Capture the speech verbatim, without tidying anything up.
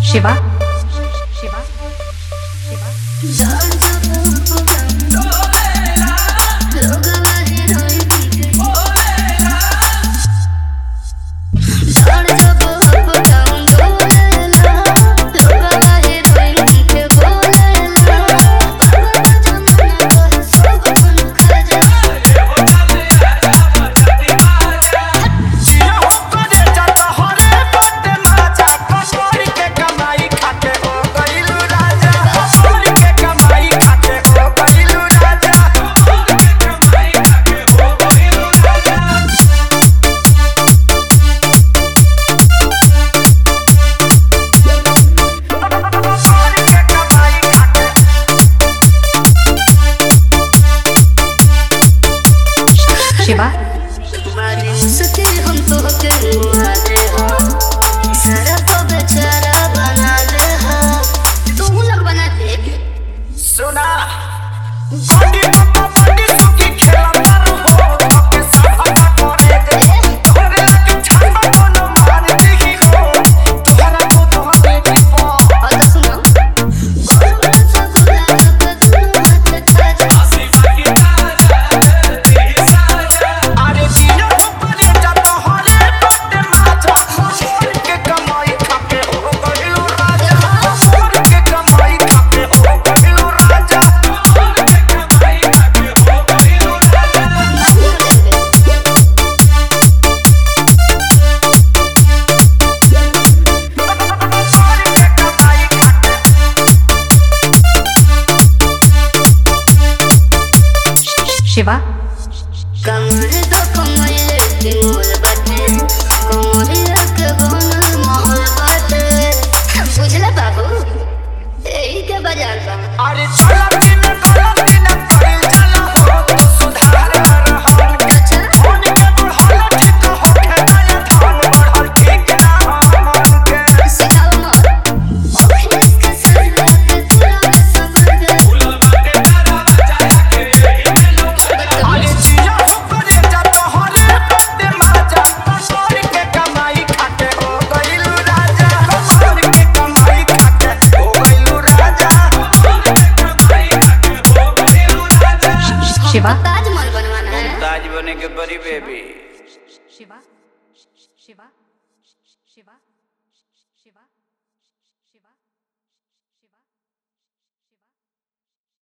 शिवा शिवा शिवा सच्चे हम तो के मारे हो सारा तो बेचारा बना ले हो तू लग बना दे सुना बड़ी पप्पा बड़ी सुखी खेला मारो हो के सफा करे दे तोरे लगे छापा कोनो मार दी हो तोहरा को तो देखी पो और सुनो बोल सब लग के तू मत ताजा आसिफा की ताजा तेरी साजा अरे दिया ऊपर जा तोहरे पट्टे माथा मोर के कमाई खाके हो गइलो राजा मोर के कमाई खाके हो गइलो राजा मोर के कमाई खाके हो गइलो राजा शिवा कमर तो कमर के मोल बाटे कमरिया के बनल महल बाटे बुझला बाबू एही के बाजार बा अरे चला दिन गलत दिन कइल चला हो तो सुधार रहन अच्छा फोन के बढ़ल ठीक हो के नया धान बढ़ल ठीक ना मन के सिखाओ मत ऑफिस के साथ के पूरा समझ फूलल बाटे तारा बजाया के यही में लोग अरे जिया ऊपर जा तोहरे पट्टे माजा मोर के कमाई खाके हो गइल राजा मोर के कमाई खाके हो गइल राजा मोर के कमाई खाके हो गइल राजा शिवा ताजमहल बनवाना है ताज बने के बड़ी बेबी शिवा शिवा शिवा शिवा